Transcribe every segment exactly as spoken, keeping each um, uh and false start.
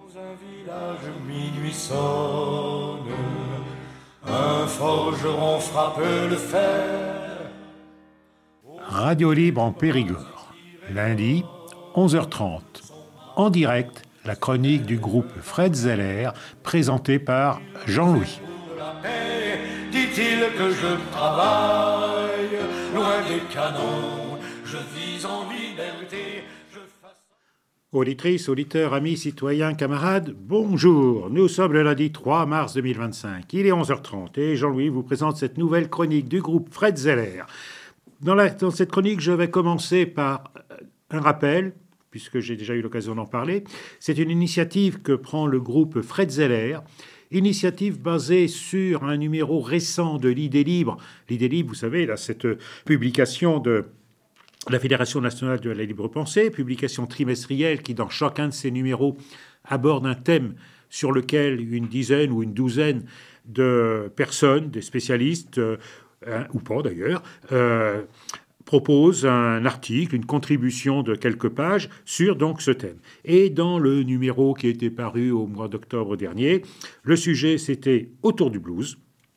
Un village minuit sonne, un forgeron frappe le fer. Radio Libre en Périgord, lundi, onze heures trente. En direct, la chronique du groupe Fred Zeller, présentée par Jean-Louis. Dit-il que je travaille, loin des canons, je vis en liberté. Auditrices, auditeurs, amis, citoyens, camarades, bonjour. Nous sommes le lundi trois mars deux mille vingt-cinq. Il est onze heures trente et Jean-Louis vous présente cette nouvelle chronique du groupe Fred Zeller. Dans, la, dans cette chronique, je vais commencer par un rappel, puisque j'ai déjà eu l'occasion d'en parler. C'est une initiative que prend le groupe Fred Zeller, initiative basée sur un numéro récent de l'Idée Libre. L'Idée Libre, vous savez, là, cette publication de la Fédération nationale de la libre pensée, publication trimestrielle qui, dans chacun de ses numéros, aborde un thème sur lequel une dizaine ou une douzaine de personnes, des spécialistes, euh, ou pas d'ailleurs, euh, proposent un article, une contribution de quelques pages sur donc ce thème. Et dans le numéro qui a été paru au mois d'octobre dernier, le sujet c'était autour du blues,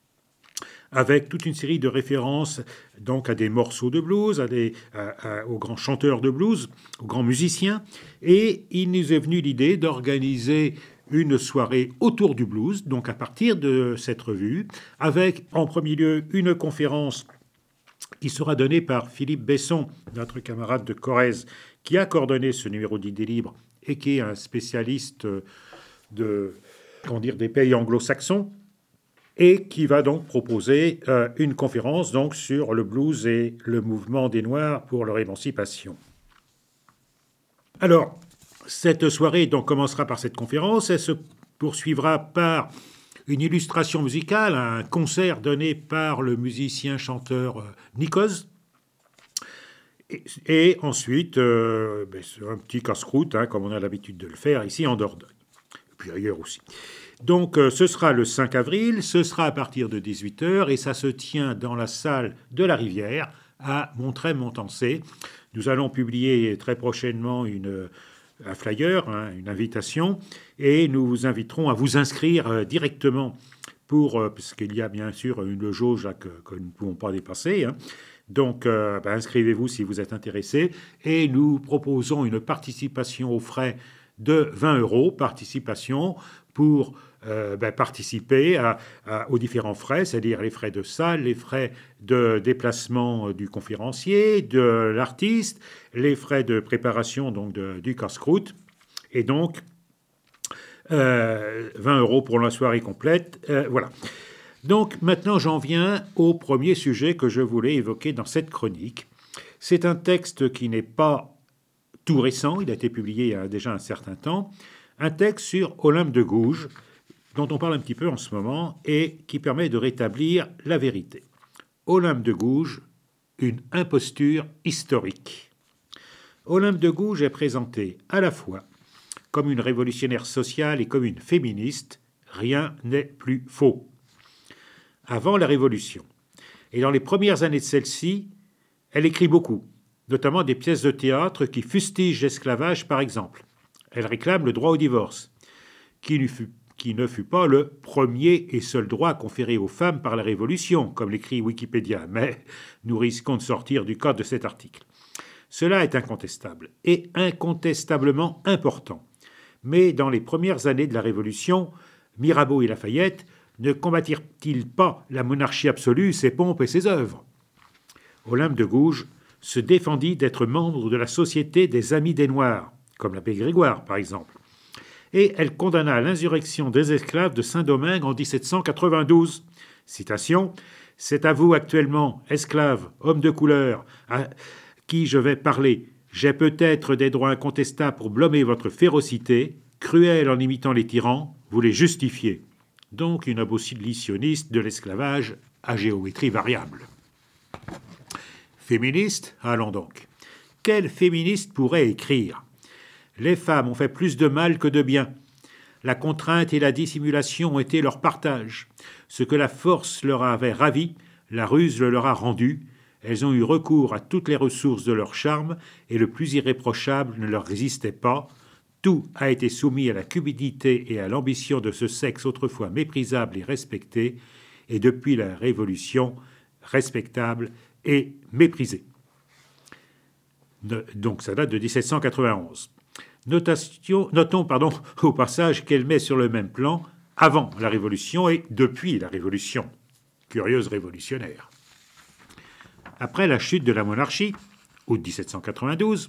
avec toute une série de références donc à des morceaux de blues, à des, à, à, aux grands chanteurs de blues, aux grands musiciens. Et il nous est venu l'idée d'organiser une soirée autour du blues, donc à partir de cette revue, avec en premier lieu une conférence qui sera donnée par Philippe Besson, notre camarade de Corrèze, qui a coordonné ce numéro d'Idées Libres et qui est un spécialiste de, comment dire, des pays anglo-saxons, et qui va donc proposer euh, une conférence donc, sur le blues et le mouvement des Noirs pour leur émancipation. Alors, cette soirée donc, commencera par cette conférence, elle se poursuivra par une illustration musicale, un concert donné par le musicien-chanteur euh, Nikos, et, et ensuite euh, ben, un petit casse-croûte, hein, comme on a l'habitude de le faire ici en Dordogne, et puis ailleurs aussi. Donc, euh, ce sera le cinq avril, ce sera à partir de dix-huit heures et ça se tient dans la salle de la Rivière à Montreuil-Montancé. Nous allons publier très prochainement une, un flyer, hein, une invitation, et nous vous inviterons à vous inscrire euh, directement pour, euh, parce qu'il y a bien sûr une jauge là, que, que nous ne pouvons pas dépasser. Hein. Donc, euh, ben, inscrivez-vous si vous êtes intéressé et nous proposons une participation aux frais de vingt euros, participation pour euh, ben, participer à, à, aux différents frais, c'est-à-dire les frais de salle, les frais de déplacement du conférencier, de l'artiste, les frais de préparation donc de, du casse-croûte, et donc euh, vingt euros pour la soirée complète. Euh, voilà. Donc maintenant j'en viens au premier sujet que je voulais évoquer dans cette chronique. C'est un texte qui n'est pas tout récent, il a été publié il y a déjà un certain temps, un texte sur Olympe de Gouges, dont on parle un petit peu en ce moment, et qui permet de rétablir la vérité. Olympe de Gouges, une imposture historique. Olympe de Gouges est présentée à la fois comme une révolutionnaire sociale et comme une féministe. Rien n'est plus faux. Avant la Révolution, et dans les premières années de celle-ci, elle écrit beaucoup, notamment des pièces de théâtre qui fustigent l'esclavage, par exemple. Elle réclame le droit au divorce, qui ne, fut, qui ne fut pas le premier et seul droit conféré aux femmes par la Révolution, comme l'écrit Wikipédia, mais nous risquons de sortir du cadre de cet article. Cela est incontestable et incontestablement important. Mais dans les premières années de la Révolution, Mirabeau et Lafayette ne combattirent-ils pas la monarchie absolue, ses pompes et ses œuvres ? Olympe de Gouges se défendit d'être membre de la Société des Amis des Noirs, comme l'abbé Grégoire, par exemple. Et elle condamna l'insurrection des esclaves de Saint-Domingue en dix-sept cent quatre-vingt-douze. Citation, « C'est à vous actuellement, esclaves, hommes de couleur, à qui je vais parler. J'ai peut-être des droits incontestables pour blâmer votre férocité, cruelle en imitant les tyrans, vous les justifiez. » Donc une abolitionniste de l'esclavage à géométrie variable. Féministe, allons donc. Quel féministe pourrait écrire ? Les femmes ont fait plus de mal que de bien. La contrainte et la dissimulation ont été leur partage. Ce que la force leur avait ravi, la ruse le leur a rendu. Elles ont eu recours à toutes les ressources de leur charme et le plus irréprochable ne leur résistait pas. Tout a été soumis à la cupidité et à l'ambition de ce sexe autrefois méprisable et respecté, et depuis la Révolution, respectable et méprisé. Donc ça date de dix-sept cent quatre-vingt-onze. Notation, notons pardon, au passage qu'elle met sur le même plan avant la Révolution et depuis la Révolution. Curieuse révolutionnaire. Après la chute de la monarchie, août dix-sept cent quatre-vingt-douze,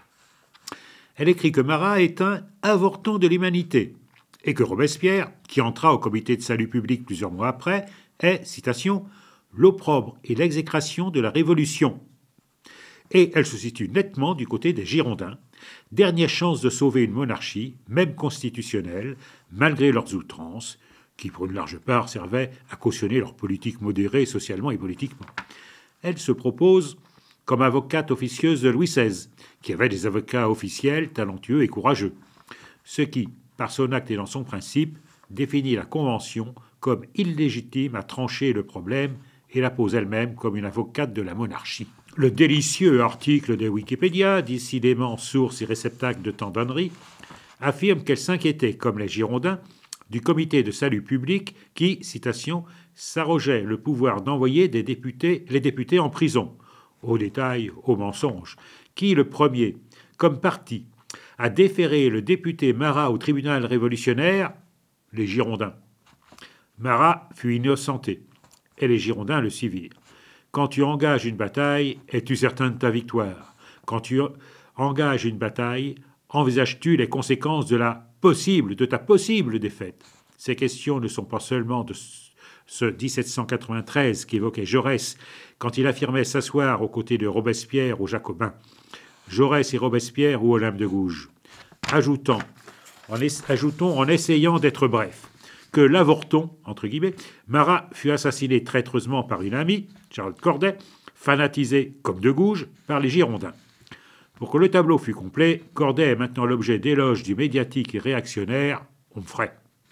elle écrit que Marat est un avorton de l'humanité et que Robespierre, qui entra au comité de salut public plusieurs mois après, est, citation, l'opprobre et l'exécration de la Révolution. Et elle se situe nettement du côté des Girondins, dernière chance de sauver une monarchie, même constitutionnelle, malgré leurs outrances, qui pour une large part servaient à cautionner leur politique modérée socialement et politiquement. Elle se propose comme avocate officieuse de Louis seize, qui avait des avocats officiels talentueux et courageux, ce qui, par son acte et dans son principe, définit la Convention comme illégitime à trancher le problème et la pose elle-même comme une avocate de la monarchie. Le délicieux article de Wikipédia, décidément source et réceptacle de tant d'âneries, affirme qu'elle s'inquiétait, comme les Girondins, du comité de salut public qui, citation, s'arrogeait le pouvoir d'envoyer des députés, les députés en prison, au détail, au mensonge, qui, le premier, comme parti, a déféré le député Marat au tribunal révolutionnaire, les Girondins. Marat fut innocenté, et les Girondins le suivirent. Quand tu engages une bataille, es-tu certain de ta victoire? Quand tu engages une bataille, envisages-tu les conséquences de la possible, de ta possible défaite? Ces questions ne sont pas seulement de ce dix-sept cent quatre-vingt-treize qu'évoquait Jaurès quand il affirmait s'asseoir aux côtés de Robespierre aux Jacobins. Jaurès et Robespierre ou Olympe de Gouges. Ajoutant, en es, ajoutons en essayant d'être bref, que l'avorton, entre guillemets, Marat fut assassiné traîtreusement par une amie, Charlotte Corday, fanatisée, comme de Gouges, par les Girondins. Pour que le tableau fût complet, Corday est maintenant l'objet d'éloges du médiatique et réactionnaire Onfray.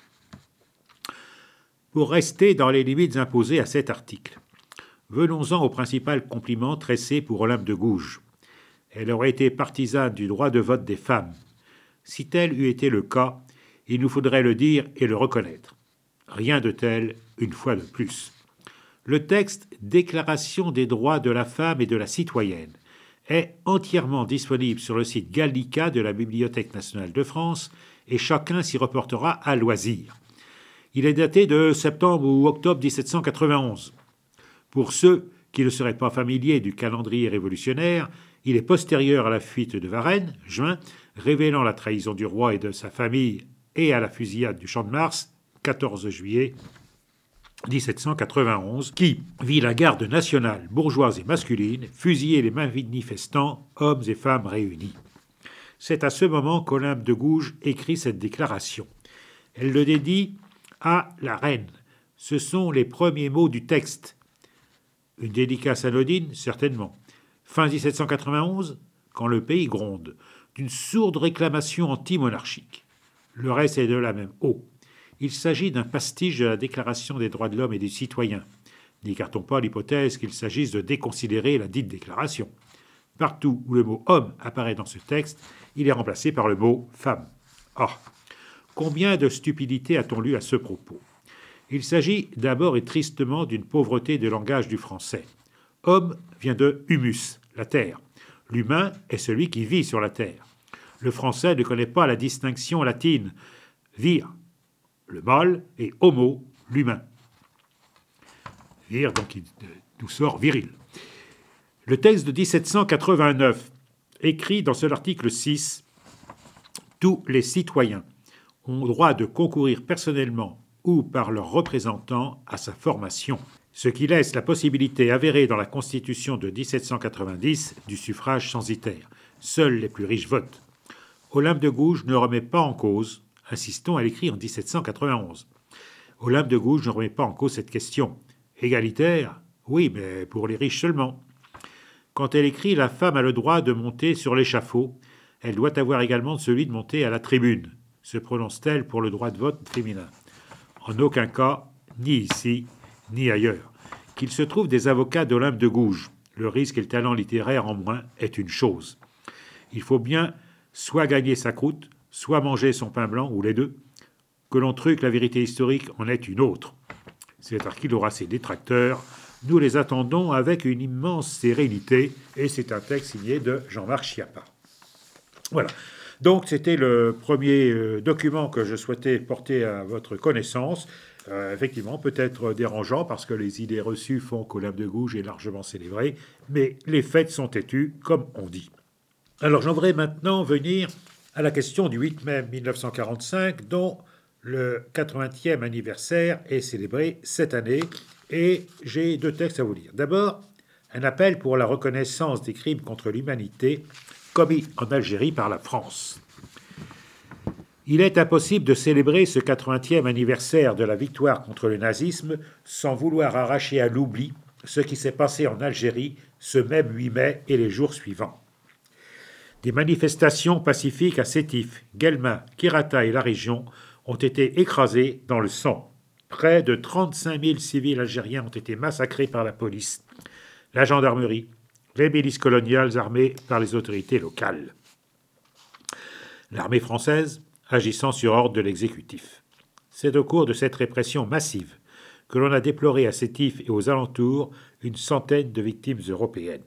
Pour rester dans les limites imposées à cet article, venons-en au principal compliment tressé pour Olympe de Gouges. Elle aurait été partisane du droit de vote des femmes. Si tel eût été le cas, il nous faudrait le dire et le reconnaître. Rien de tel, une fois de plus. Le texte « Déclaration des droits de la femme et de la citoyenne » est entièrement disponible sur le site Gallica de la Bibliothèque nationale de France et chacun s'y reportera à loisir. Il est daté de septembre ou octobre dix-sept cent quatre-vingt-onze. Pour ceux qui ne seraient pas familiers du calendrier révolutionnaire, il est postérieur à la fuite de Varennes, juin, révélant la trahison du roi et de sa famille, et à la fusillade du Champ de Mars, quatorze juillet dix-sept cent quatre-vingt-onze, qui vit la garde nationale, bourgeoise et masculine, fusiller les manifestants, hommes et femmes réunis. C'est à ce moment qu'Olympe de Gouges écrit cette déclaration. Elle le dédie à la reine. Ce sont les premiers mots du texte. Une dédicace anodine, certainement. Fin dix-sept cent quatre-vingt-onze, quand le pays gronde, d'une sourde réclamation anti-monarchique. Le reste est de la même eau. Il s'agit d'un pastiche de la Déclaration des droits de l'homme et du citoyen. N'écartons pas l'hypothèse qu'il s'agisse de déconsidérer la dite déclaration. Partout où le mot « homme » apparaît dans ce texte, il est remplacé par le mot « femme ». Ah, combien de stupidité a-t-on lu à ce propos? Il s'agit d'abord et tristement d'une pauvreté de langage du français. Homme vient de humus, la terre. L'humain est celui qui vit sur la terre. Le français ne connaît pas la distinction latine vir, le mâle, et homo, l'humain. Vir, donc, il nous sort viril. Le texte de dix-sept cent quatre-vingt-neuf écrit dans son article six « Tous les citoyens ont droit de concourir personnellement ou par leurs représentants à sa formation », ce qui laisse la possibilité avérée dans la Constitution de dix-sept cent quatre-vingt-dix du suffrage censitaire. Seuls les plus riches votent. Olympe de Gouges ne remet pas en cause, insistons, elle écrit en dix-sept cent quatre-vingt-onze. Olympe de Gouges ne remet pas en cause cette question. Égalitaire, oui, mais pour les riches seulement. Quand elle écrit « La femme a le droit de monter sur l'échafaud », elle doit avoir également celui de monter à la tribune. Se prononce-t-elle pour le droit de vote féminin? En aucun cas, ni ici, ni ailleurs. Qu'il se trouve des avocats d'Olympe de Gouges, le risque et le talent littéraire en moins est une chose. Il faut bien soit gagner sa croûte, soit manger son pain blanc, ou les deux, que l'on truque la vérité historique en est une autre. Cet article aura ses détracteurs. Nous les attendons avec une immense sérénité, et c'est un texte signé de Jean-Marc Schiappa. Voilà. Donc, c'était le premier euh, document que je souhaitais porter à votre connaissance. Euh, effectivement, peut-être dérangeant, parce que les idées reçues font qu'Olympe de Gouges est largement célébré, mais les faits sont têtus, comme on dit. Alors, j'aimerais maintenant venir à la question du huit mai mille neuf cent quarante-cinq, dont le quatre-vingtième anniversaire est célébré cette année, et j'ai deux textes à vous lire. D'abord, un appel pour la reconnaissance des crimes contre l'humanité commis en Algérie par la France. Il est impossible de célébrer ce quatre-vingtième anniversaire de la victoire contre le nazisme sans vouloir arracher à l'oubli ce qui s'est passé en Algérie ce même huit mai et les jours suivants. Des manifestations pacifiques à Sétif, Guelma, Kirata et la région ont été écrasées dans le sang. Près de trente-cinq mille civils algériens ont été massacrés par la police, la gendarmerie, les milices coloniales armées par les autorités locales. L'armée française agissant sur ordre de l'exécutif. C'est au cours de cette répression massive que l'on a déploré à Sétif et aux alentours une centaine de victimes européennes.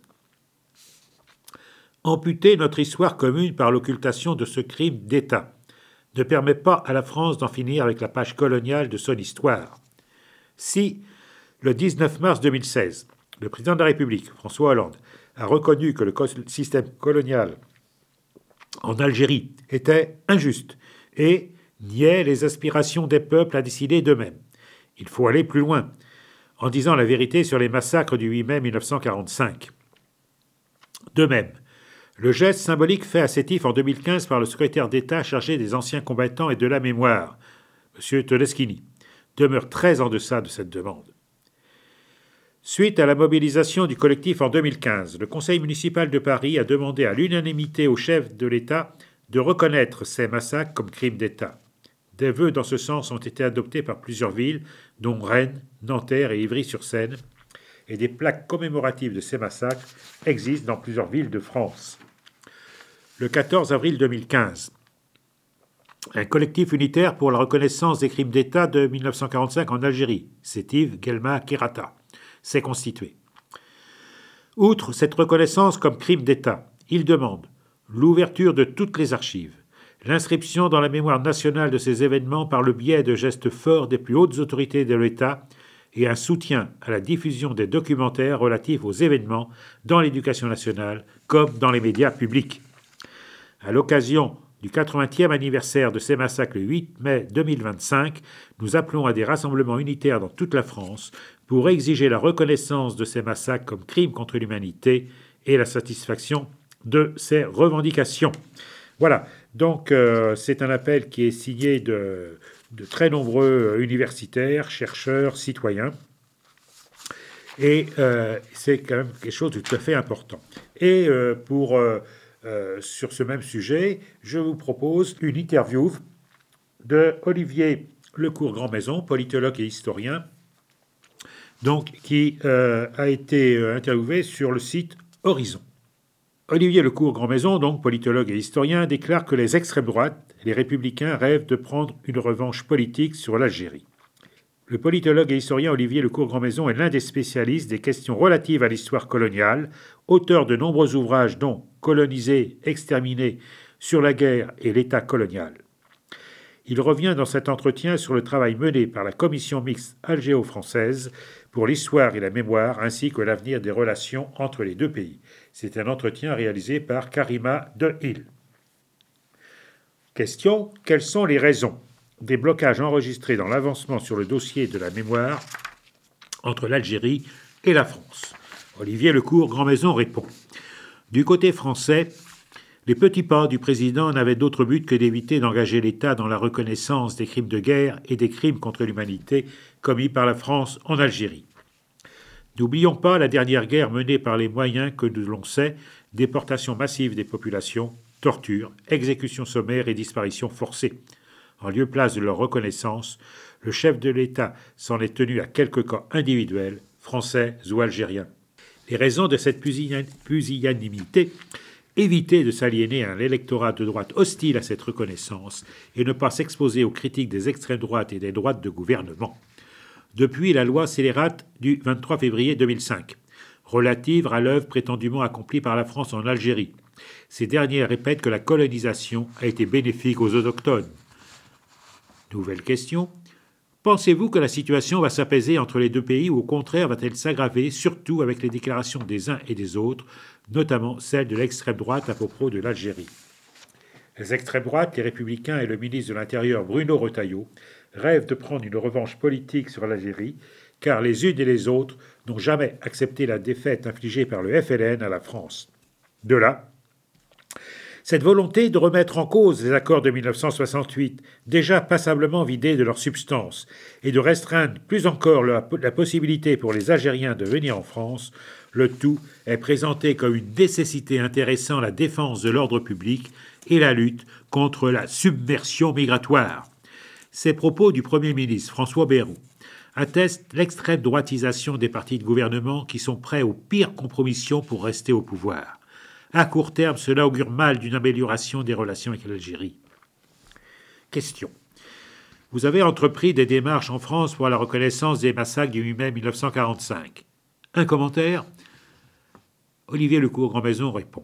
Amputer notre histoire commune par l'occultation de ce crime d'État ne permet pas à la France d'en finir avec la page coloniale de son histoire. Si, le dix-neuf mars deux mille seize, le président de la République, François Hollande, a reconnu que le système colonial en Algérie était injuste et niait les aspirations des peuples à décider d'eux-mêmes, il faut aller plus loin, en disant la vérité sur les massacres du huit mai mille neuf cent quarante-cinq. De même, le geste symbolique fait à Sétif en deux mille quinze par le secrétaire d'État chargé des anciens combattants et de la mémoire, M. Todeschini, demeure très en deçà de cette demande. Suite à la mobilisation du collectif en deux mille quinze, le Conseil municipal de Paris a demandé à l'unanimité au chef de l'État de reconnaître ces massacres comme crimes d'État. Des vœux dans ce sens ont été adoptés par plusieurs villes, dont Rennes, Nanterre et Ivry-sur-Seine, et des plaques commémoratives de ces massacres existent dans plusieurs villes de France. Le quatorze avril deux mille quinze, un collectif unitaire pour la reconnaissance des crimes d'État de mille neuf cent quarante-cinq en Algérie, Sétif, Guelma, Kirata, s'est constitué. Outre cette reconnaissance comme crime d'État, il demande l'ouverture de toutes les archives, l'inscription dans la mémoire nationale de ces événements par le biais de gestes forts des plus hautes autorités de l'État et un soutien à la diffusion des documentaires relatifs aux événements dans l'éducation nationale comme dans les médias publics. À l'occasion du quatre-vingtième anniversaire de ces massacres le huit mai deux mille vingt-cinq, nous appelons à des rassemblements unitaires dans toute la France pour exiger la reconnaissance de ces massacres comme crimes contre l'humanité et la satisfaction de ces revendications. Voilà, donc euh, c'est un appel qui est signé de, de très nombreux universitaires, chercheurs, citoyens, et euh, c'est quand même quelque chose de tout à fait important. Et euh, pour... Euh, Euh, sur ce même sujet, je vous propose une interview de Olivier Lecourt-Grandmaison, politologue et historien, donc, qui euh, a été interviewé sur le site Horizon. Olivier Lecourt-Grandmaison, donc politologue et historien, déclare que les extrêmes droites, les républicains, rêvent de prendre une revanche politique sur l'Algérie. Le politologue et historien Olivier Lecourt-Grandmaison est l'un des spécialistes des questions relatives à l'histoire coloniale, auteur de nombreux ouvrages dont Coloniser, exterminer, sur la guerre et l'État colonial. Il revient dans cet entretien sur le travail mené par la commission mixte algéro-française pour l'histoire et la mémoire, ainsi que l'avenir des relations entre les deux pays. C'est un entretien réalisé par Karima Dehill. Question : quelles sont les raisons des blocages enregistrés dans l'avancement sur le dossier de la mémoire entre l'Algérie et la France ? Olivier Lecourt-Grandmaison répond : du côté français, les petits pas du président n'avaient d'autre but que d'éviter d'engager l'État dans la reconnaissance des crimes de guerre et des crimes contre l'humanité commis par la France en Algérie. N'oublions pas la dernière guerre menée par les moyens que l'on sait, déportation massive des populations, torture, exécutions sommaires et disparitions forcées. En lieu-place de leur reconnaissance, le chef de l'État s'en est tenu à quelques cas individuels, français ou algériens. Les raisons de cette pusillanimité éviter de s'aliéner à un électorat de droite hostile à cette reconnaissance et ne pas s'exposer aux critiques des extrêmes droites et des droites de gouvernement. Depuis la loi scélérate du vingt-trois février deux mille cinq, relative à l'œuvre prétendument accomplie par la France en Algérie, ces derniers répètent que la colonisation a été bénéfique aux autochtones. Nouvelle question. Pensez-vous que la situation va s'apaiser entre les deux pays ou au contraire va-t-elle s'aggraver, surtout avec les déclarations des uns et des autres, notamment celle de l'extrême droite à propos de l'Algérie? Les extrêmes droites, les Républicains et le ministre de l'Intérieur Bruno Retailleau rêvent de prendre une revanche politique sur l'Algérie, car les unes et les autres n'ont jamais accepté la défaite infligée par le F L N à la France. De là, cette volonté de remettre en cause les accords de mille neuf cent soixante-huit, déjà passablement vidés de leur substance, et de restreindre plus encore la, la possibilité pour les Algériens de venir en France, le tout est présenté comme une nécessité intéressant la défense de l'ordre public et la lutte contre la submersion migratoire. Ces propos du Premier ministre François Bayrou attestent l'extrême droitisation des partis de gouvernement qui sont prêts aux pires compromissions pour rester au pouvoir. À court terme, cela augure mal d'une amélioration des relations avec l'Algérie. Question. Vous avez entrepris des démarches en France pour la reconnaissance des massacres du huit mai mille neuf cent quarante-cinq. Un commentaire? Olivier Lecourt-Grandmaison répond.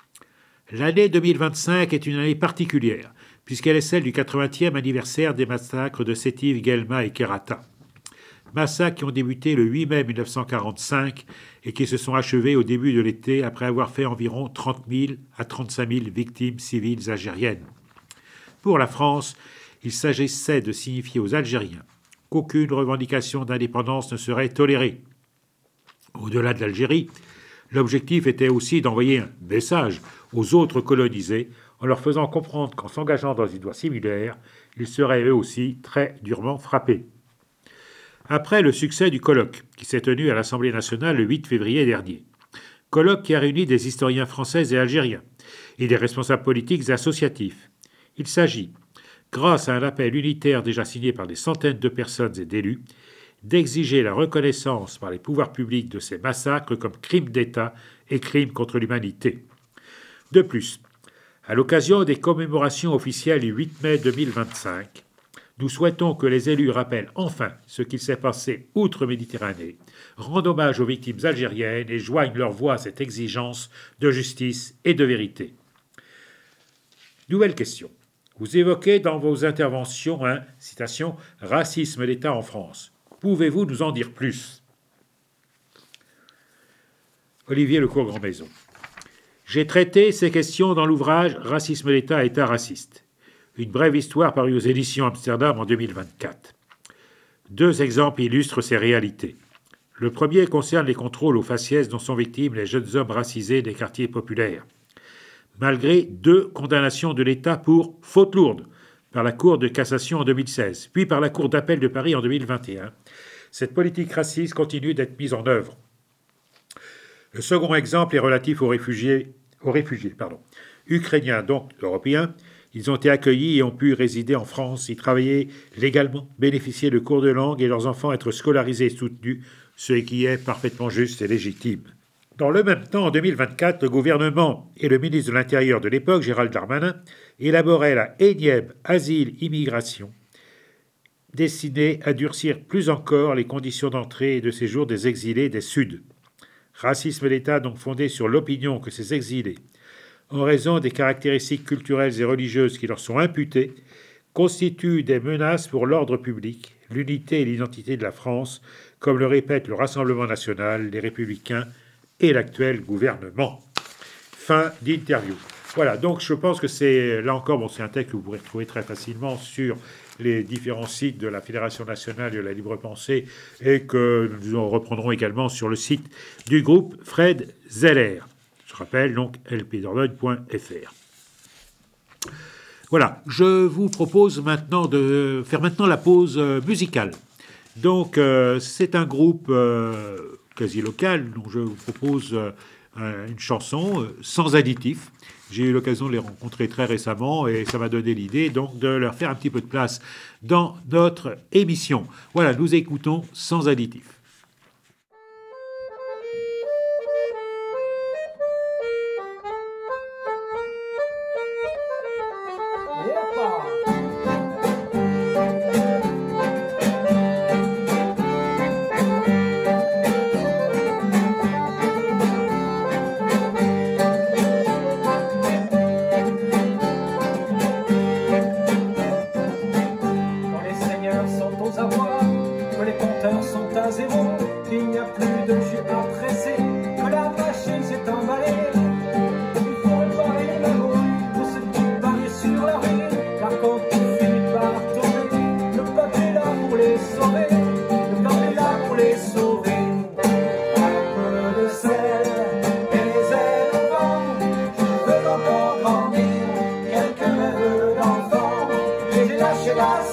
L'année deux mille vingt-cinq est une année particulière, puisqu'elle est celle du quatre-vingtième anniversaire des massacres de Sétif, Guelma et Kerata. Massacres qui ont débuté le huit mai mille neuf cent quarante-cinq et qui se sont achevés au début de l'été après avoir fait environ trente mille à trente-cinq mille victimes civiles algériennes. Pour la France, il s'agissait de signifier aux Algériens qu'aucune revendication d'indépendance ne serait tolérée. Au-delà de l'Algérie, l'objectif était aussi d'envoyer un message aux autres colonisés en leur faisant comprendre qu'en s'engageant dans une voie similaire, ils seraient eux aussi très durement frappés. Après le succès du colloque, qui s'est tenu à l'Assemblée nationale le huit février dernier. Colloque qui a réuni des historiens français et algériens, et des responsables politiques et associatifs. Il s'agit, grâce à un appel unitaire déjà signé par des centaines de personnes et d'élus, d'exiger la reconnaissance par les pouvoirs publics de ces massacres comme crimes d'État et crimes contre l'humanité. De plus, à l'occasion des commémorations officielles du huit mai deux mille vingt-cinq, nous souhaitons que les élus rappellent enfin ce qu'il s'est passé outre-Méditerranée, rendent hommage aux victimes algériennes et joignent leur voix à cette exigence de justice et de vérité. Nouvelle question. Vous évoquez dans vos interventions un, citation, « racisme d'État en France ». Pouvez-vous nous en dire plus? Olivier Lecourt-Grandmaison. J'ai traité ces questions dans l'ouvrage « Racisme d'État, État raciste ». Une brève histoire parue aux éditions Amsterdam en deux mille vingt-quatre. Deux exemples illustrent ces réalités. Le premier concerne les contrôles aux faciès dont sont victimes les jeunes hommes racisés des quartiers populaires. Malgré deux condamnations de l'État pour faute lourde par la Cour de cassation en deux mille seize, puis par la Cour d'appel de Paris en deux mille vingt et un, cette politique raciste continue d'être mise en œuvre. Le second exemple est relatif aux réfugiés, aux réfugiés pardon, ukrainiens, donc européens. Ils ont été accueillis et ont pu résider en France, y travailler légalement, bénéficier de cours de langue et leurs enfants être scolarisés et soutenus, ce qui est parfaitement juste et légitime. Dans le même temps, en deux mille vingt-quatre, le gouvernement et le ministre de l'Intérieur de l'époque, Gérald Darmanin, élaboraient la énième asile-immigration destinée à durcir plus encore les conditions d'entrée et de séjour des exilés des Suds. Racisme d'État donc fondé sur l'opinion que ces exilés, en raison des caractéristiques culturelles et religieuses qui leur sont imputées, constituent des menaces pour l'ordre public, l'unité et l'identité de la France, comme le répètent le Rassemblement national, les Républicains et l'actuel gouvernement. Fin d'interview. Voilà, donc je pense que c'est, là encore, bon, c'est un texte que vous pourrez retrouver très facilement sur les différents sites de la Fédération nationale de la libre pensée et que nous reprendrons également sur le site du groupe Fred Zeller. Je rappelle donc l p dordogne point f r. Voilà, je vous propose maintenant de faire maintenant la pause musicale. Donc, euh, c'est un groupe euh, quasi local dont je vous propose euh, une chanson euh, sans additifs. J'ai eu l'occasion de les rencontrer très récemment et ça m'a donné l'idée donc de leur faire un petit peu de place dans notre émission. Voilà, nous écoutons Sans additifs.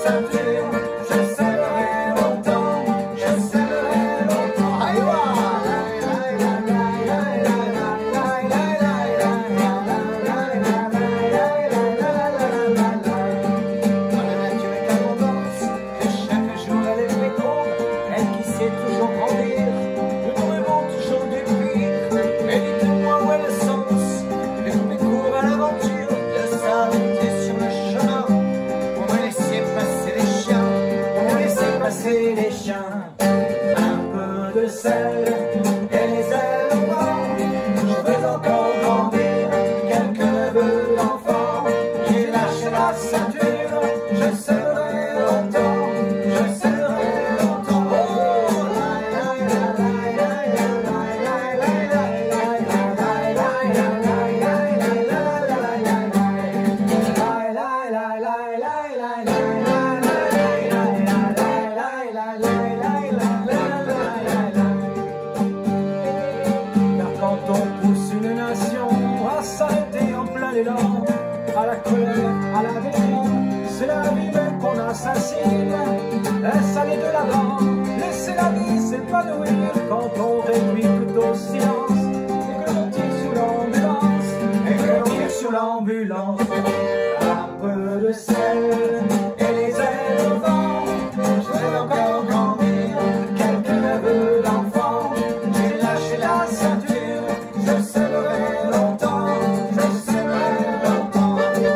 ceinture, je serrerai longtemps, je serrerai longtemps. Allez, toujours grandir, nous trouvons toujours du pire. Mais dites-moi où est le sens de tous mes cours à l'aventure, de s'arrêter sur le chemin pour me laisser passer les chiens, pour me laisser passer les chiens. Un peu de sel et les ailes au vent, je veux encore grandir quelques neveux d'enfants. J'ai lâché la ceinture, je serai longtemps, je serai longtemps. À la colère, à la haine, c'est la vie même qu'on assassine. Laisse aller de l'avant, laisser la vie s'épanouir. Quand on réduit tout au silence, et que l'on tire sur l'ambulance, et que l'on tire sur l'ambulance. Un peu de sel et les ailes au vent, je vais encore grandir quelques neveux d'enfants. J'ai lâché la ceinture, je serai longtemps, je serai longtemps.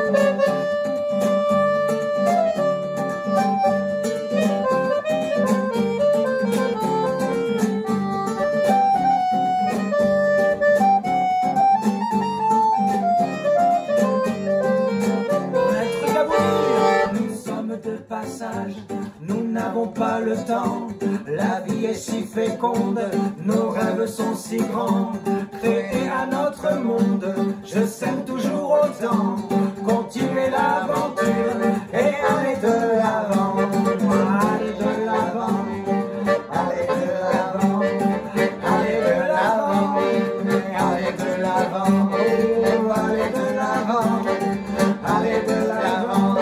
Nous n'avons pas le temps, la vie est si féconde, nos rêves sont si grands, créés à notre monde, je sème toujours autant, continuer l'aventure et aller de l'avant, aller de l'avant, aller de l'avant, aller de l'avant, aller de l'avant, aller de l'avant, aller de l'avant.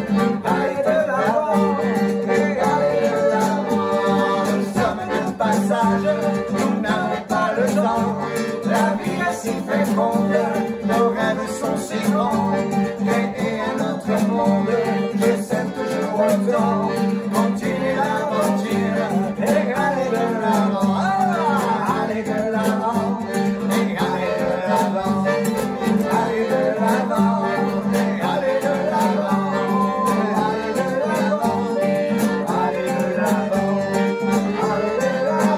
Nous n'avons pas le temps, la vie est si féconde, nos rêves sont si grands, créés à notre monde, je sème toujours autant, continuer l'aventure et aller de l'avant, ah, aller de l'avant, et aller de l'avant, aller de l'avant, et aller de l'avant, aller de l'avant, aller de l'avant, aller de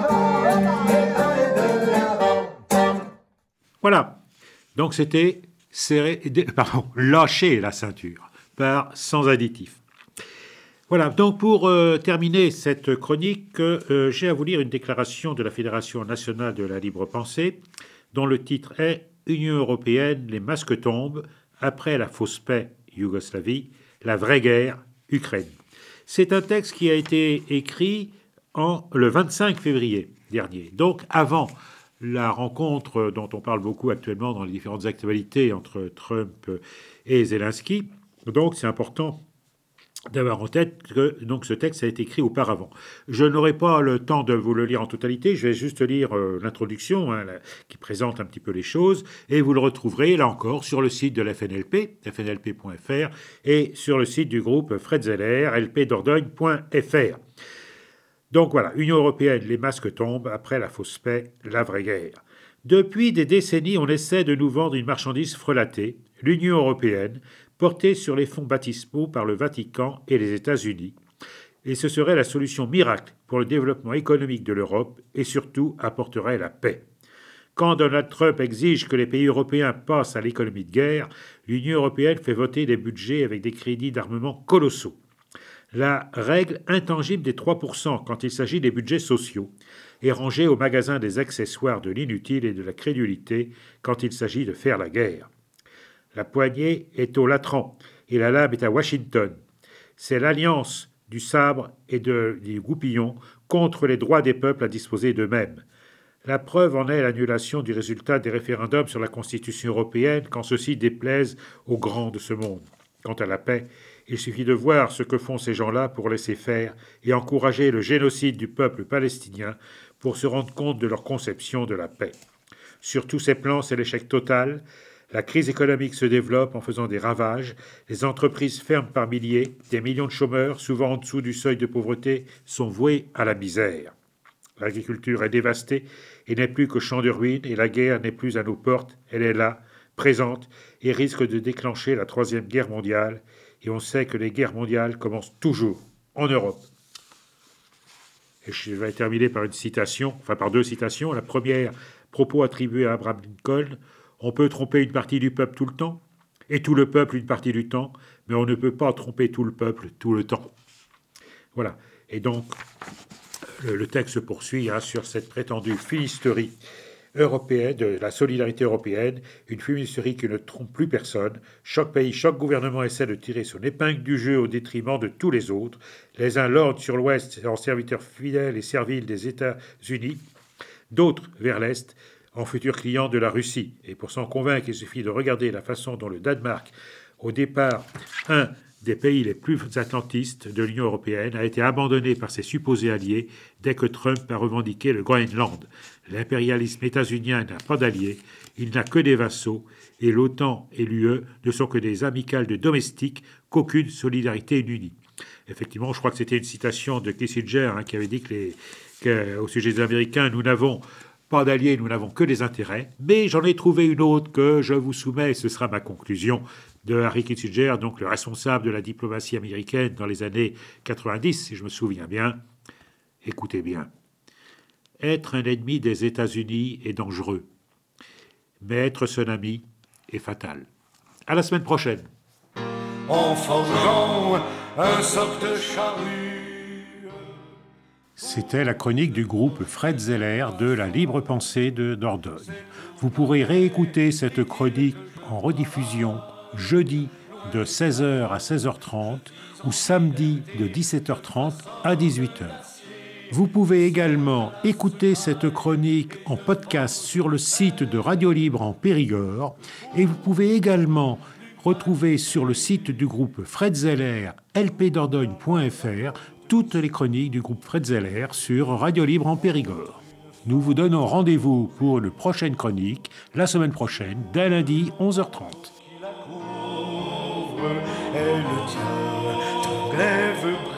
Voilà, donc c'était serrer, pardon, lâcher la ceinture par sans additif. Voilà, donc pour euh, terminer cette chronique, euh, j'ai à vous lire une déclaration de la Fédération nationale de la libre pensée, dont le titre est « Union européenne, les masques tombent, après la fausse paix Yougoslavie, la vraie guerre Ukraine ». C'est un texte qui a été écrit en, le vingt-cinq février dernier, donc avant la rencontre dont on parle beaucoup actuellement dans les différentes actualités entre Trump et Zelensky. Donc c'est important d'avoir en tête que donc, ce texte a été écrit auparavant. Je n'aurai pas le temps de vous le lire en totalité, je vais juste lire euh, l'introduction hein, la, qui présente un petit peu les choses, et vous le retrouverez là encore sur le site de la F N L P, f n l p point f r, et sur le site du groupe Fred Zeller, l p dordogne point f r. Donc voilà, Union européenne, les masques tombent, après la fausse paix, la vraie guerre. Depuis des décennies, on essaie de nous vendre une marchandise frelatée, l'Union européenne, portée sur les fonds baptismaux par le Vatican et les États-Unis. Et ce serait la solution miracle pour le développement économique de l'Europe et surtout apporterait la paix. Quand Donald Trump exige que les pays européens passent à l'économie de guerre, l'Union européenne fait voter des budgets avec des crédits d'armement colossaux. La règle intangible des trois pour cent quand il s'agit des budgets sociaux est rangée au magasin des accessoires de l'inutile et de la crédulité quand il s'agit de faire la guerre. La poignée est au latran et la lame est à Washington. C'est l'alliance du sabre et de, du goupillon contre les droits des peuples à disposer d'eux-mêmes. La preuve en est l'annulation du résultat des référendums sur la Constitution européenne quand ceux-ci déplaisent aux grands de ce monde. Quant à la paix, Il suffit de voir ce que font ces gens-là pour laisser faire et encourager le génocide du peuple palestinien pour se rendre compte de leur conception de la paix. Sur tous ces plans, c'est l'échec total. La crise économique se développe en faisant des ravages. Les entreprises ferment par milliers. Des millions de chômeurs, souvent en dessous du seuil de pauvreté, sont voués à la misère. L'agriculture est dévastée et n'est plus que champ de ruines, et la guerre n'est plus à nos portes. Elle est là, présente, et risque de déclencher la Troisième Guerre mondiale. Et on sait que les guerres mondiales commencent toujours en Europe. Et je vais terminer par une citation, enfin par deux citations. La première, propos attribué à Abraham Lincoln. On peut tromper une partie du peuple tout le temps, et tout le peuple une partie du temps, mais on ne peut pas tromper tout le peuple tout le temps. Voilà. Et donc, le, le texte se poursuit hein, sur cette prétendue fumisterie européenne, de la solidarité européenne, une fumisterie qui ne trompe plus personne. Chaque pays, chaque gouvernement essaie de tirer son épingle du jeu au détriment de tous les autres. Les uns l'ordre sur l'ouest en serviteurs fidèles et serviles des États-Unis, d'autres vers l'est, en futurs clients de la Russie. Et pour s'en convaincre, il suffit de regarder la façon dont le Danemark, au départ, un des pays les plus atlantistes de l'Union européenne, a été abandonné par ses supposés alliés dès que Trump a revendiqué le Groenland. L'impérialisme états-unien n'a pas d'alliés, il n'a que des vassaux, et l'OTAN et l'U E ne sont que des amicales de domestiques qu'aucune solidarité n'unit. Effectivement, je crois que c'était une citation de Kissinger hein, qui avait dit que, les, que au sujet des Américains, nous n'avons pas d'alliés, nous n'avons que des intérêts, mais j'en ai trouvé une autre que je vous soumets, et ce sera ma conclusion, de Harry Kissinger, donc le responsable de la diplomatie américaine dans les années quatre-vingt-dix, si je me souviens bien. Écoutez bien. Être un ennemi des États-Unis est dangereux, mais être son ami est fatal. À la semaine prochaine. En forgeant un soc de charrue. C'était la chronique du groupe Fred Zeller de La Libre Pensée de Dordogne. Vous pourrez réécouter cette chronique en rediffusion jeudi de seize heures à seize heures trente ou samedi de dix-sept heures trente à dix-huit heures. Vous pouvez également écouter cette chronique en podcast sur le site de Radio Libre en Périgord et vous pouvez également retrouver sur le site du groupe Fred Zeller, l p dordogne point f r, toutes les chroniques du groupe Fred Zeller sur Radio Libre en Périgord. Nous vous donnons rendez-vous pour une prochaine chronique la semaine prochaine, dès lundi onze heures trente. Elle tient ton glaive